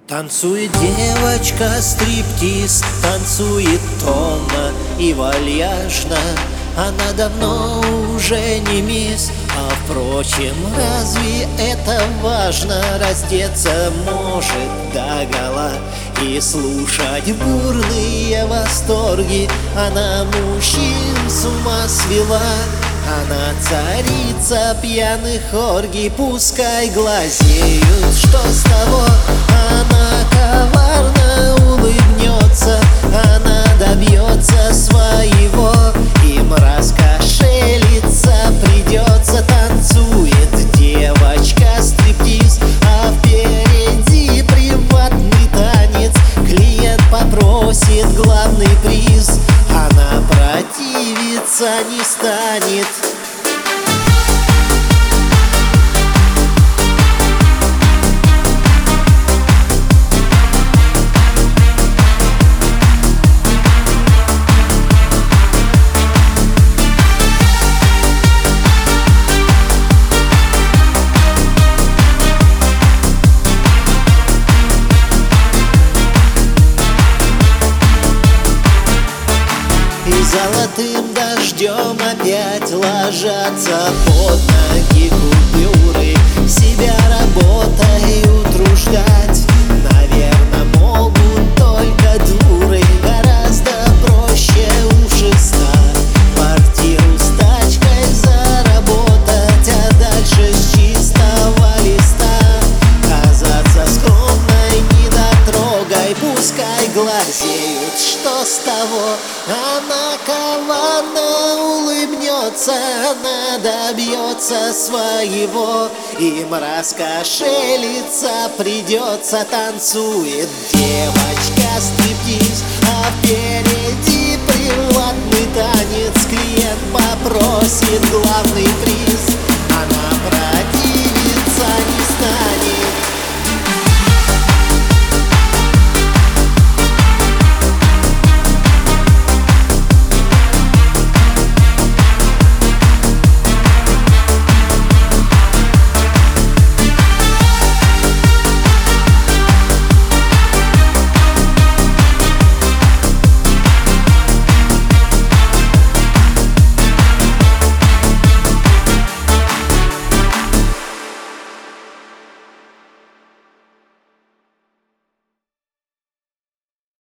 Танцует девочка стриптиз, танцует томно и вальяжно. Она давно уже не мисс, а впрочем, разве это важно? Раздеться может догола и слушать бурные восторги. Она мужчин с ума свела, она царица пьяных оргий. Пускай глазеют, что с того? Она коварно улыбнется, она добьется своего, им раскошелиться придется. Танцует девочка стриптиз, а впереди приватный танец. Клиент попросит главный приз, она противиться не станет. И золотым дождем опять ложатся под ноги купюры. Себя работой утруждать, наверно, могут только дуры. Гораздо проще у шеста квартиру с тачкой заработать, а дальше с чистого листа казаться скромной недотрогой. Пускай глазеют, что с того? Она коварно улыбнется, она добьется своего, им раскошелиться придется. Танцует девочка стриптиз, а впереди приватный танец. Клиент попросит главный приз,